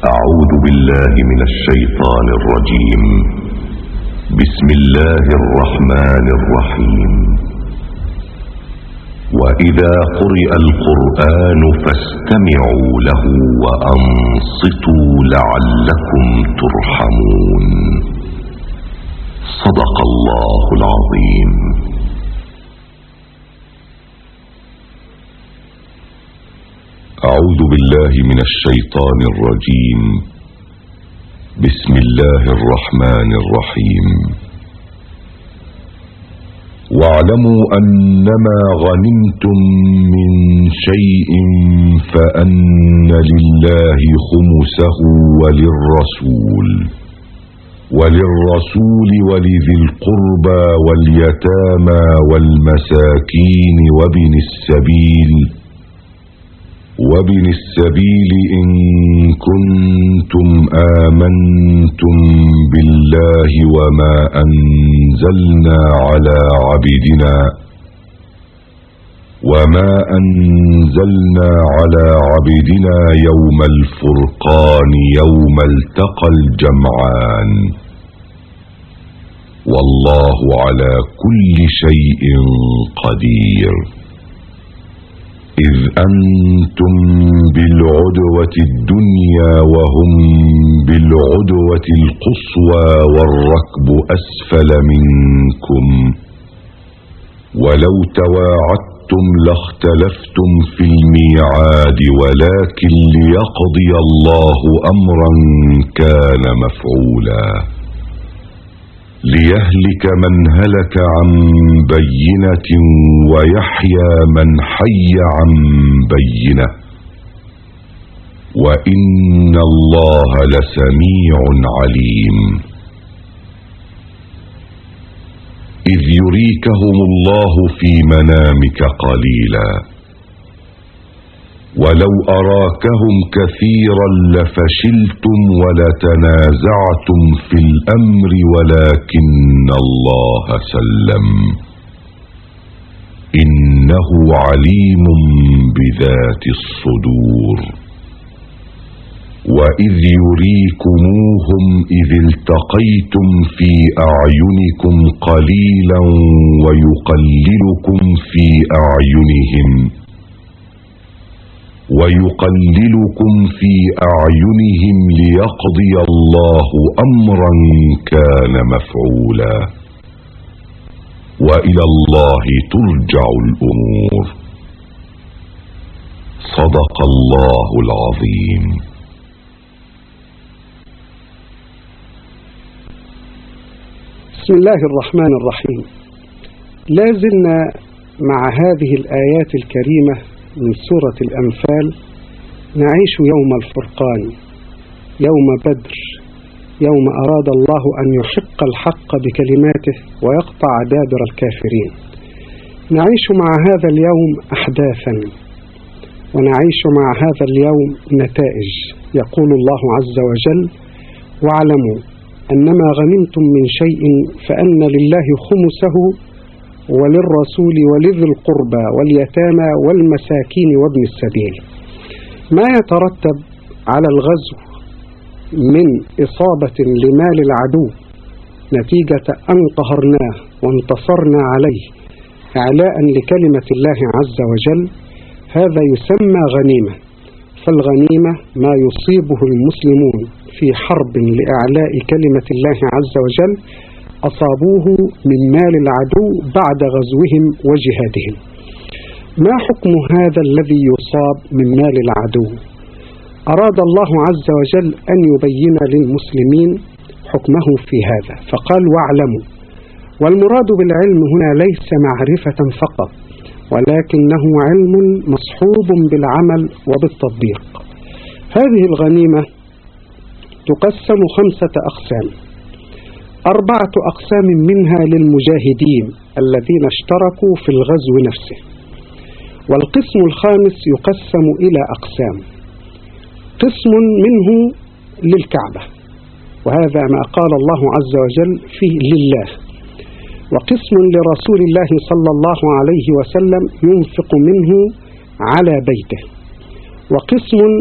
أعوذ بالله من الشيطان الرجيم. بسم الله الرحمن الرحيم. وإذا قرئ القرآن فاستمعوا له وأنصتوا لعلكم ترحمون. صدق الله العظيم. أعوذ بالله من الشيطان الرجيم. بسم الله الرحمن الرحيم. واعلموا أنما غنمتم من شيء فأن لله خمسه وللرسول ولذي القربى واليتامى والمساكين وابن السبيل إن كنتم آمنتم بالله وما أنزلنا على عبدنا يوم الفرقان يوم التقى الجمعان والله على كل شيء قدير. إذ أنتم بالعدوة الدنيا وهم بالعدوة القصوى والركب أسفل منكم ولو تواعدتم لاختلفتم في الميعاد ولكن ليقضي الله أمرا كان مفعولا ليهلك من هلك عن بينة ويحيى من حي عن بينة وإن الله لسميع عليم. إذ يريكهم الله في منامك قليلا ولو أراكهم كثيرا لفشلتم ولتنازعتم في الأمر ولكن الله سلم إنه عليم بذات الصدور. وإذ يريكموهم إذ التقيتم في أعينكم قليلا ويقللكم في أعينهم ليقضي الله أمرا كان مفعولا وإلى الله ترجع الأمور. صدق الله العظيم. بسم الله الرحمن الرحيم. لا زلنا مع هذه الآيات الكريمة من سورة الأنفال نعيش يوم الفرقان، يوم بدر، يوم أراد الله أن يحق الحق بكلماته ويقطع دابر الكافرين. نعيش مع هذا اليوم أحداثا ونعيش مع هذا اليوم نتائج. يقول الله عز وجل: واعلموا أنما غنمتم من شيء فأن لله خمسه وللرسول ولذي القربى واليتامى والمساكين وابن السبيل. ما يترتب على الغزو من إصابة لمال العدو نتيجة أن قهرناه وانتصرنا عليه إعلاء لكلمة الله عز وجل هذا يسمى غنيمة. فالغنيمة ما يصيبه المسلمون في حرب لإعلاء كلمة الله عز وجل أصابوه من مال العدو بعد غزوهم وجهادهم. ما حكم هذا الذي يصاب من مال العدو؟ أراد الله عز وجل أن يبين للمسلمين حكمه في هذا فقال: واعلموا. والمراد بالعلم هنا ليس معرفة فقط ولكنه علم مصحوب بالعمل وبالتطبيق. هذه الغنيمة تقسم 5 أقسام. 4 أقسام منها للمجاهدين الذين اشتركوا في الغزو نفسه، والقسم الخامس يقسم إلى أقسام. قسم منه للكعبة وهذا ما قال الله عز وجل فيه لله، وقسم لرسول الله صلى الله عليه وسلم ينفق منه على بيته، وقسم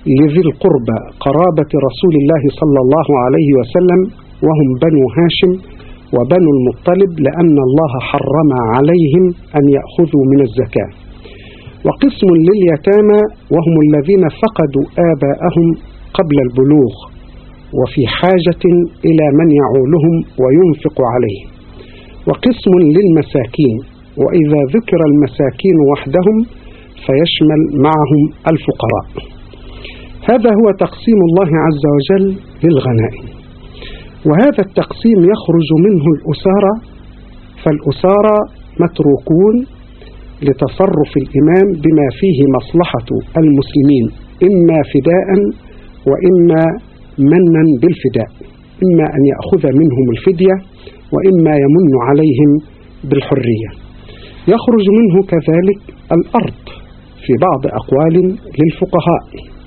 لذي القربى قرابة رسول الله صلى الله عليه وسلم وهم بنو هاشم وبنو المطلب، لأن الله حرم عليهم أن يأخذوا من الزكاة. وقسم لليتامى وهم الذين فقدوا آباءهم قبل البلوغ وفي حاجة إلى من يعولهم وينفق عليهم. وقسم للمساكين، وإذا ذكر المساكين وحدهم فيشمل معهم الفقراء. هذا هو تقسيم الله عز وجل للغنائم، وهذا التقسيم يخرج منه الأسارة، فالأسارة متروكون لتصرف الإمام بما فيه مصلحة المسلمين، إما فداء وإما منا بالفداء، إما أن يأخذ منهم الفدية وإما يمن عليهم بالحرية. يخرج منه كذلك الأرض في بعض أقوال للفقهاء.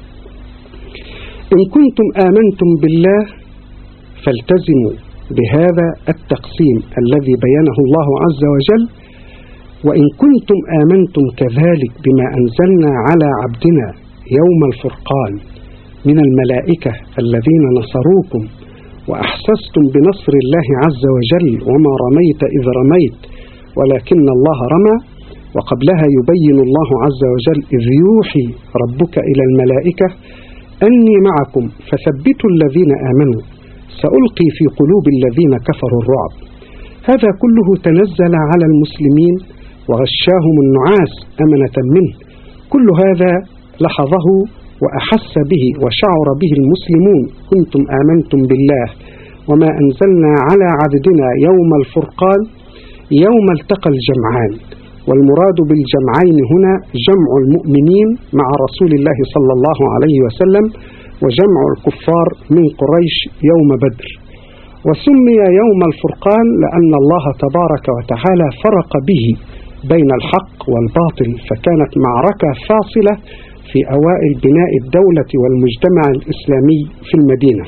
إن كنتم آمنتم بالله فالتزموا بهذا التقسيم الذي بينه الله عز وجل، وإن كنتم آمنتم كذلك بما أنزلنا على عبدنا يوم الفرقان من الملائكة الذين نصروكم وأحسستم بنصر الله عز وجل وما رميت إذ رميت ولكن الله رمى. وقبلها يبين الله عز وجل إذ يوحي ربك إلى الملائكة أني معكم فثبتوا الذين آمنوا سألقي في قلوب الذين كفروا الرعب. هذا كله تنزل على المسلمين وغشاهم النعاس أمنة منه. كل هذا لاحظه وأحس به وشعر به المسلمون. كنتم آمنتم بالله وما أنزلنا على عبدنا يوم الفرقان يوم التقى الجمعان. والمراد بالجمعين هنا جمع المؤمنين مع رسول الله صلى الله عليه وسلم وجمع الكفار من قريش يوم بدر. وسمي يوم الفرقان لأن الله تبارك وتعالى فرق به بين الحق والباطل، فكانت معركة فاصلة في أوائل بناء الدولة والمجتمع الإسلامي في المدينة.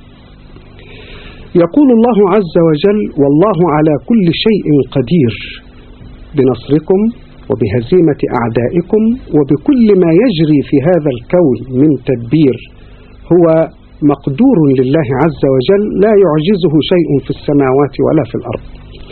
يقول الله عز وجل: والله على كل شيء قدير، بنصركم وبهزيمة أعدائكم وبكل ما يجري في هذا الكون من تدبير. هو مقدور لله عز وجل، لا يعجزه شيء في السماوات ولا في الأرض.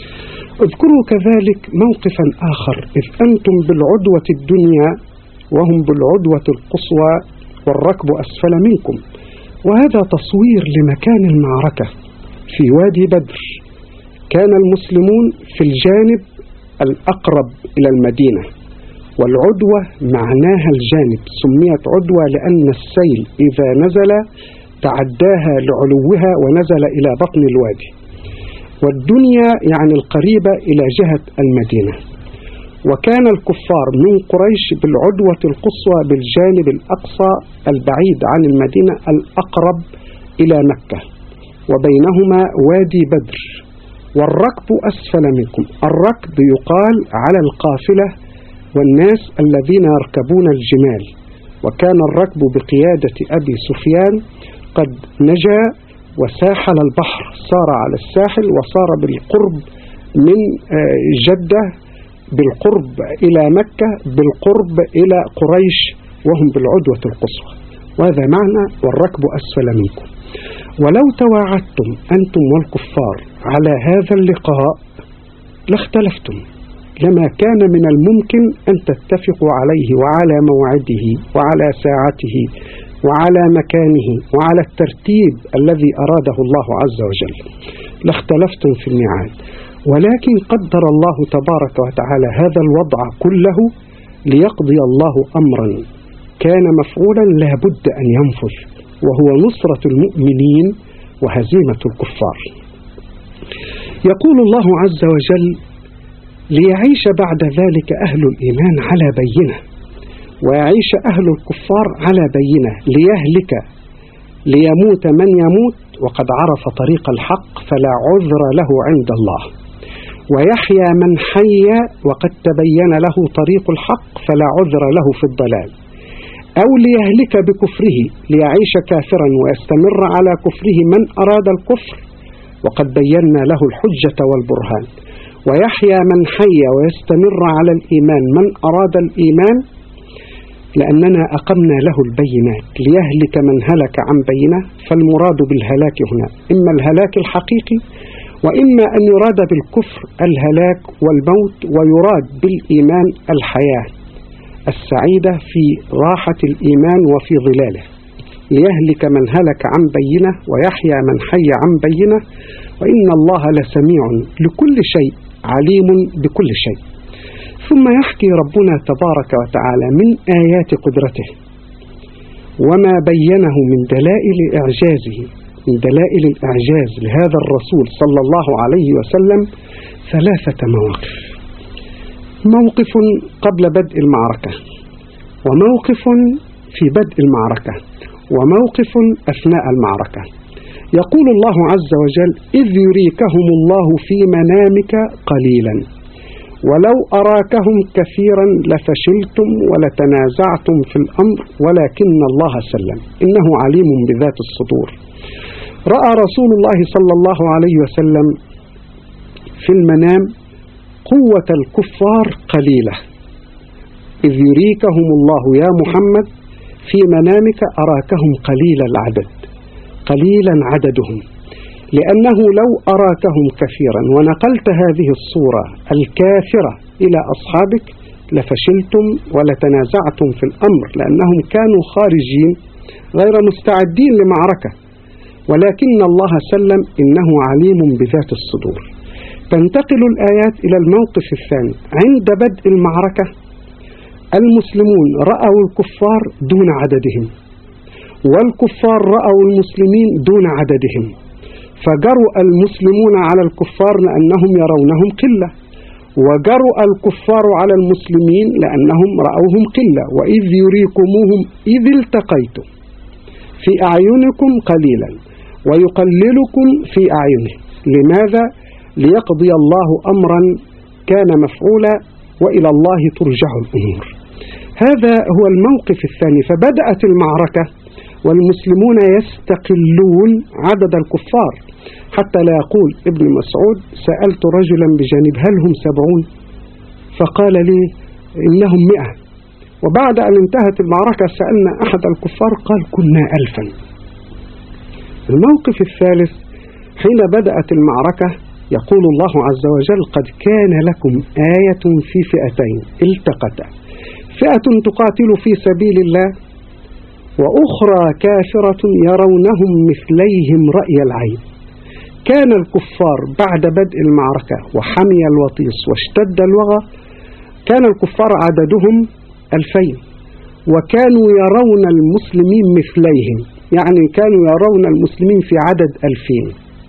اذكروا كذلك موقفا آخر، إذ أنتم بالعدوة الدنيا وهم بالعدوة القصوى والركب أسفل منكم. وهذا تصوير لمكان المعركة في وادي بدر. كان المسلمون في الجانب الأقرب إلى المدينة، والعدوة معناها الجانب، سميت عدوة لأن السيل إذا نزل تعداها لعلوها ونزل إلى بطن الوادي. والدنيا يعني القريبة إلى جهة المدينة. وكان الكفار من قريش بالعدوة القصوى بالجانب الأقصى البعيد عن المدينة الأقرب إلى مكة، وبينهما وادي بدر. والركب أسفل منكم، الركب يقال على القافلة والناس الذين يركبون الجمال. وكان الركب بقيادة أبي سفيان قد نجا وساحل البحر، صار على الساحل وصار بالقرب من جدة، بالقرب إلى مكة، بالقرب إلى قريش وهم بالعدوة القصوى. وهذا معنى والركب أسفل منكم. ولو تواعدتم أنتم والكفار على هذا اللقاء لاختلفتم، لما كان من الممكن أن تتفقوا عليه وعلى موعده وعلى ساعته وعلى مكانه وعلى الترتيب الذي أراده الله عز وجل. لاختلفتم في الميعاد، ولكن قدر الله تبارك وتعالى هذا الوضع كله ليقضي الله أمرا كان مفعولا لا بد أن ينفذ، وهو نصرة المؤمنين وهزيمة الكفار. يقول الله عز وجل: ليعيش بعد ذلك أهل الإيمان على بينة ويعيش أهل الكفار على بينة، ليهلك ليموت من يموت وقد عرف طريق الحق فلا عذر له عند الله، ويحيى من حي وقد تبين له طريق الحق فلا عذر له في الضلال. أو ليهلك بكفره، ليعيش كافرا ويستمر على كفره من أراد الكفر وقد بينا له الحجة والبرهان، ويحيى من حي ويستمر على الإيمان من أراد الإيمان. لأننا أقمنا له البينات ليهلك من هلك عن بينة، فالمراد بالهلاك هنا إما الهلاك الحقيقي وإما أن يراد بالكفر الهلاك والموت، ويراد بالإيمان الحياة السعيدة في راحة الإيمان وفي ظلاله، ليهلك من هلك عن بينة ويحيى من حي عن بينة، وإن الله لسميع لكل شيء عليم بكل شيء. ثم يحكي ربنا تبارك وتعالى من آيات قدرته وما بينه من دلائل إعجازه، من دلائل الإعجاز لهذا الرسول صلى الله عليه وسلم 3 مواقف: موقف قبل بدء المعركة، وموقف في بدء المعركة، وموقف أثناء المعركة. يقول الله عز وجل: إذ يريكهم الله في منامك قليلا ولو أراكهم كثيرا لفشلتم ولتنازعتم في الأمر ولكن الله سلم إنه عليم بذات الصدور. رأى رسول الله صلى الله عليه وسلم في المنام قوة الكفار قليلة. إذ يريكهم الله يا محمد في منامك أراكهم قليل العدد، قليلا عددهم، لأنه لو أراكهم كثيرا ونقلت هذه الصورة الكافرة إلى أصحابك لفشلتم ولتنازعتم في الأمر، لأنهم كانوا خارجين غير مستعدين لمعركة، ولكن الله سلم إنه عليم بذات الصدور. تنتقل الآيات إلى الموقف الثاني: عند بدء المعركة المسلمون رأوا الكفار دون عددهم، والكفار رأوا المسلمين دون عددهم، فجرؤ المسلمون على الكفار لأنهم يرونهم قلة، وجرؤ الكفار على المسلمين لأنهم رأوهم قلة. وإذ يريكموهم إذ التقيتم في أعينكم قليلا ويقللكم في أعينه. لماذا؟ ليقضي الله أمرا كان مفعولا وإلى الله ترجع الأمور. هذا هو الموقف الثاني. فبدأت المعركة والمسلمون يستقلون عدد الكفار، حتى لا يقول ابن مسعود: سألت رجلا بجانب هل هم 70؟ فقال لي إنهم 100. وبعد أن انتهت المعركة سألنا أحد الكفار قال كنا 1000. الموقف الثالث: حين بدأت المعركة يقول الله عز وجل: قد كان لكم آية في فئتين التقتا، فئة تقاتل في سبيل الله وأخرى كافرة يرونهم مثليهم رأي العين. كان الكفار بعد بدء المعركة وحمي الوطيس واشتد الوغى كان الكفار عددهم 2000، وكانوا يرون المسلمين مثليهم، يعني كانوا يرون المسلمين في عدد 2000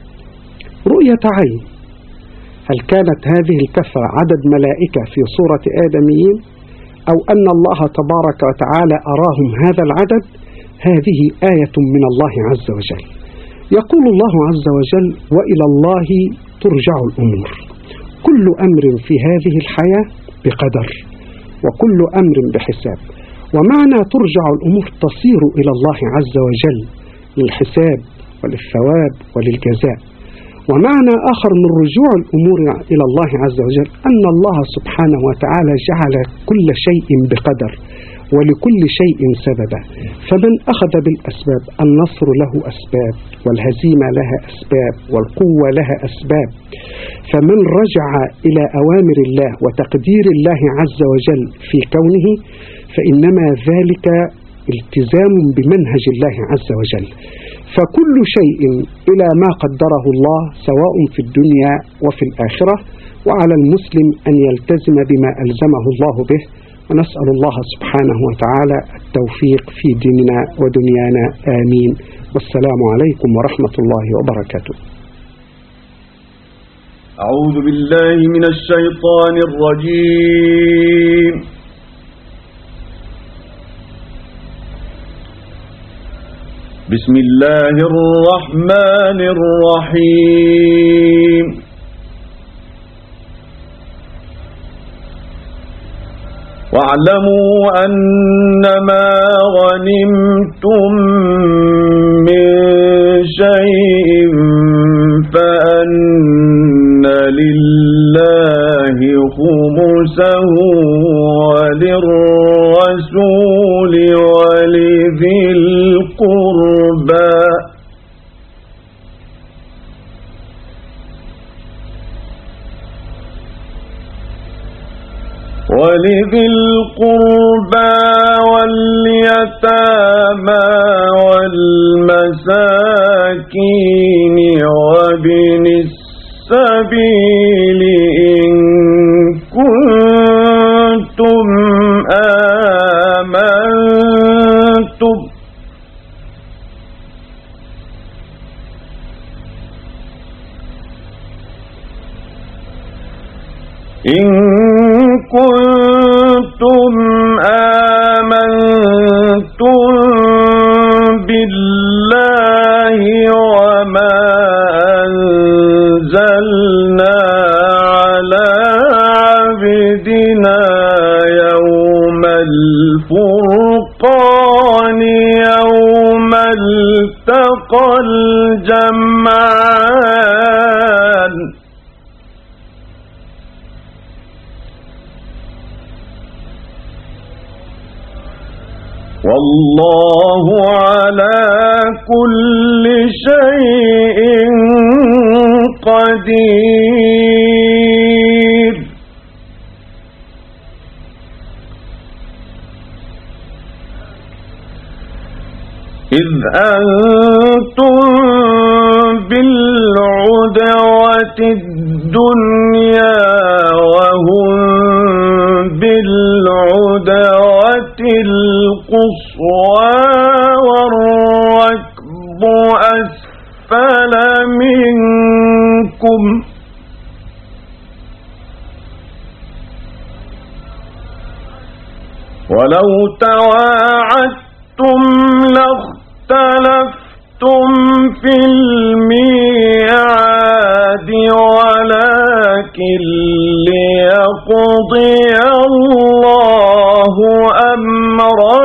رؤية عين. هل كانت هذه الكثرة عدد ملائكة في صورة آدميين، أو أن الله تبارك وتعالى أراهم هذا العدد؟ هذه آية من الله عز وجل. يقول الله عز وجل: وإلى الله ترجع الأمور. كل أمر في هذه الحياة بقدر، وكل أمر بحساب. ومعنى ترجع الأمور تصير إلى الله عز وجل للحساب وللثواب وللجزاء. ومعنى آخر من رجوع الأمور إلى الله عز وجل أن الله سبحانه وتعالى جعل كل شيء بقدر ولكل شيء سببا. فمن أخذ بالأسباب النصر له أسباب، والهزيمة لها أسباب، والقوة لها أسباب. فمن رجع إلى أوامر الله وتقدير الله عز وجل في كونه فإنما ذلك التزام بمنهج الله عز وجل. فكل شيء إلى ما قدره الله سواء في الدنيا وفي الآخرة، وعلى المسلم أن يلتزم بما ألزمه الله به. ونسأل الله سبحانه وتعالى التوفيق في ديننا ودنيانا، آمين. والسلام عليكم ورحمة الله وبركاته. أعوذ بالله من الشيطان الرجيم. بسم الله الرحمن الرحيم. واعلموا أنما غنمتم من شيء فأن لله خمسه وللرسول ولذي القربى واليتامى والمساكين وابن السبيل إن كنتم آمنتم بالله وما أنزلنا على عبدنا يوم الفرقان يوم التقى الجمعان والله على كل شيء قدير. إذ أنتم بالعدوة الدنيا وهم بالعدوة القصوى والركب أسفل منكم ولو تواعدتم لاختلفتم في الميعاد ولكن ليقضي الله أمرا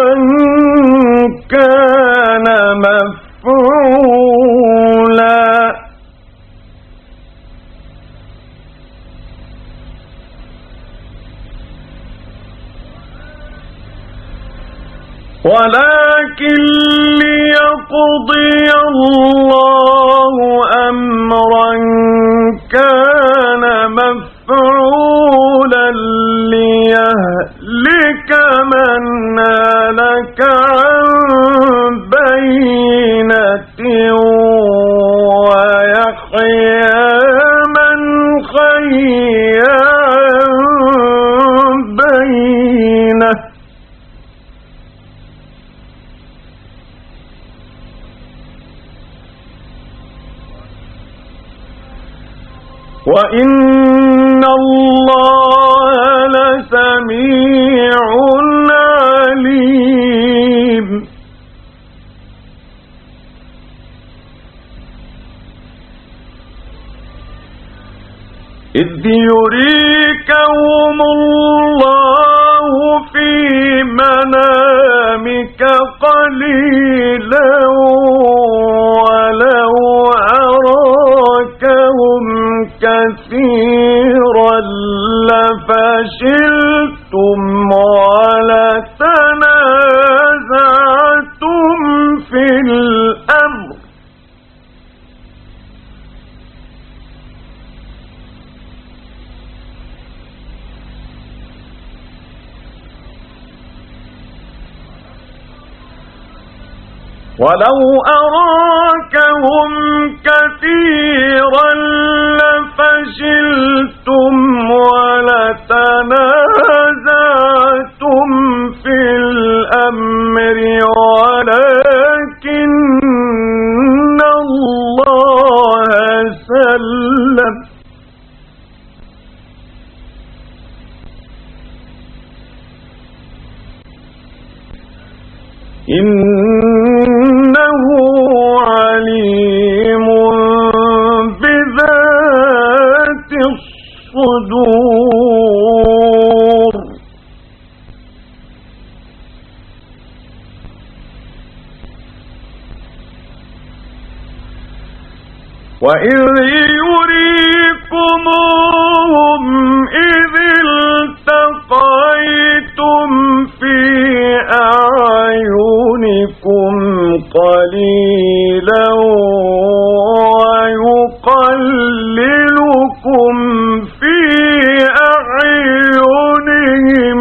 كان مفعولا ولكن ليقضي الله أمرا كان مفعولا ليهلك من هلك عن بينة ويحيى من حي عن بينة وإن الله لسميع عليم. إذ يريكهم الله في منامك قليلا ولو أراكهم كثيرا لفشلتم ولتنازعتم في الأمر ولو أراكهم كثيرا لفشلتم ولتنازعتم في الأمر ولكن الله سلم إنه عليم بذات الصدور. وإذ يريكموهم إذ التقيتم في أعينكم بكم قليلا ويقللكم في أعينهم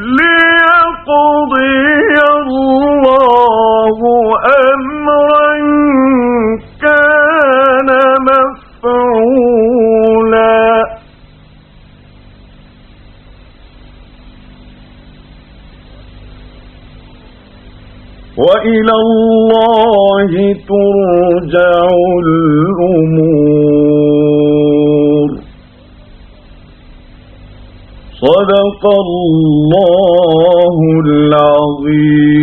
ليقضي الله أمرا كان مفعولا وإلى الله ترجع الأمور صدق الله العظيم